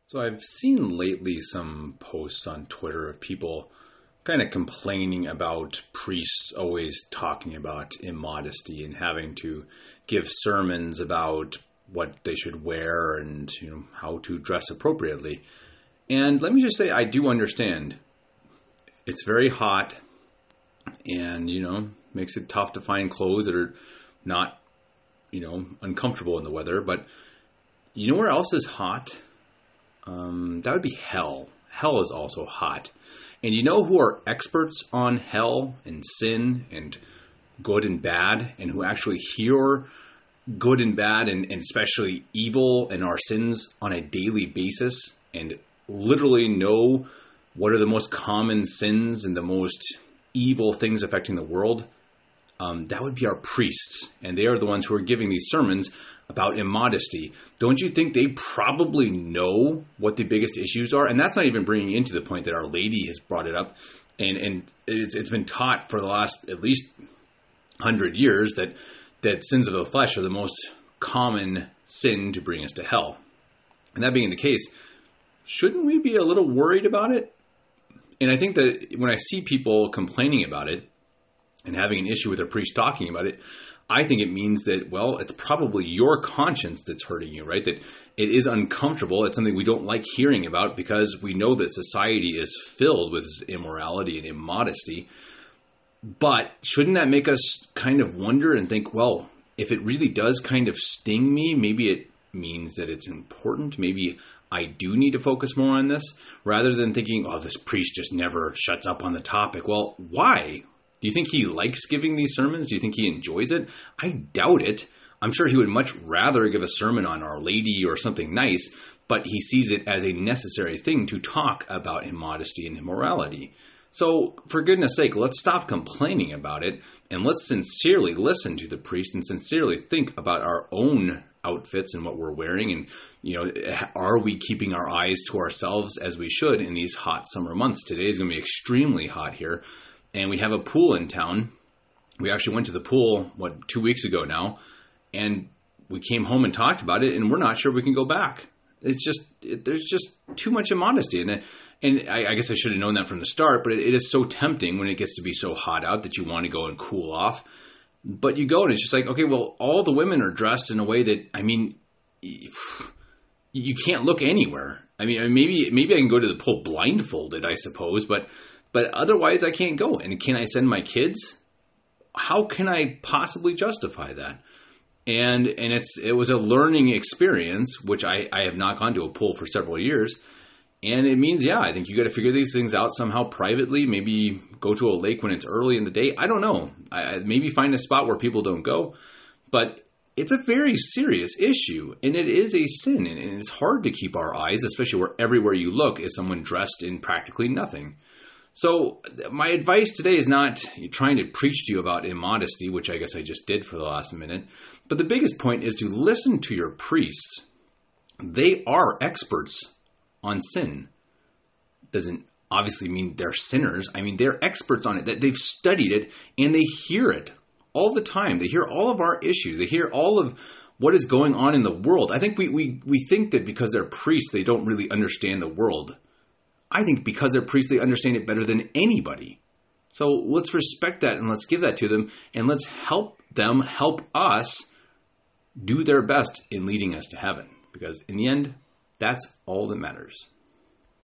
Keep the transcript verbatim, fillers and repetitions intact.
So I've seen lately some posts on Twitter of people kind of complaining about priests always talking about immodesty and having to give sermons about what they should wear and, you know, how to dress appropriately. And let me just say, I do understand. It's very hot and, you know, makes it tough to find clothes that are not, you know, uncomfortable in the weather. But you know where else is hot? Um, that would be hell. Hell is also hot. And you know who are experts on hell and sin and good and bad, and who actually hear good and bad and, and especially evil and our sins on a daily basis and literally know what are the most common sins and the most evil things affecting the world? Um, that would be our priests. And they are the ones who are giving these sermons about immodesty. Don't you think they probably know what the biggest issues are? And that's not even bringing into the point that Our Lady has brought it up. And, and it's, it's been taught for the last at least hundred years that, that sins of the flesh are the most common sin to bring us to hell. And that being the case, shouldn't we be a little worried about it? And I think that when I see people complaining about it and having an issue with their priest talking about it, I think it means that, well, it's probably your conscience that's hurting you, right? That it is uncomfortable. It's something we don't like hearing about because we know that society is filled with immorality and immodesty. But shouldn't that make us kind of wonder and think, well, if it really does kind of sting me, maybe it means that it's important. Maybe I do need to focus more on this rather than thinking, oh, this priest just never shuts up on the topic. Well, why? Do you think he likes giving these sermons? Do you think he enjoys it? I doubt it. I'm sure he would much rather give a sermon on Our Lady or something nice, but he sees it as a necessary thing to talk about immodesty and immorality. So, for goodness sake, let's stop complaining about it, and let's sincerely listen to the priest and sincerely think about our own outfits and what we're wearing. And, you know, are we keeping our eyes to ourselves as we should in these hot summer months? Today is going to be extremely hot here. And we have a pool in town. We actually went to the pool, what, two weeks ago now. And we came home and talked about it, and we're not sure we can go back. It's just, it, there's just too much immodesty. And, and I, I guess I should have known that from the start, but it, it is so tempting when it gets to be so hot out that you want to go and cool off. But you go and it's just like, okay, well, all the women are dressed in a way that, I mean, you can't look anywhere. I mean, maybe maybe I can go to the pool blindfolded, I suppose, but but otherwise I can't go. And can I send my kids? How can I possibly justify that? And and it's it was a learning experience, which I, I have not gone to a pool for several years. And it means, yeah, I think you got to figure these things out somehow privately. Maybe go to a lake when it's early in the day. I don't know. I, maybe find a spot where people don't go. But it's a very serious issue, and it is a sin. And, and it's hard to keep our eyes, especially where everywhere you look is someone dressed in practically nothing. So my advice today is not trying to preach to you about immodesty, which I guess I just did for the last minute. But the biggest point is to listen to your priests. They are experts on sin. Doesn't obviously mean they're sinners. I mean, they're experts on it, that they've studied it and they hear it all the time. They hear all of our issues. They hear all of what is going on in the world. I think we, we, we think that because they're priests, they don't really understand the world. I think because they're priests, they understand it better than anybody. So let's respect that and let's give that to them and let's help them help us do their best in leading us to heaven. Because in the end, that's all that matters.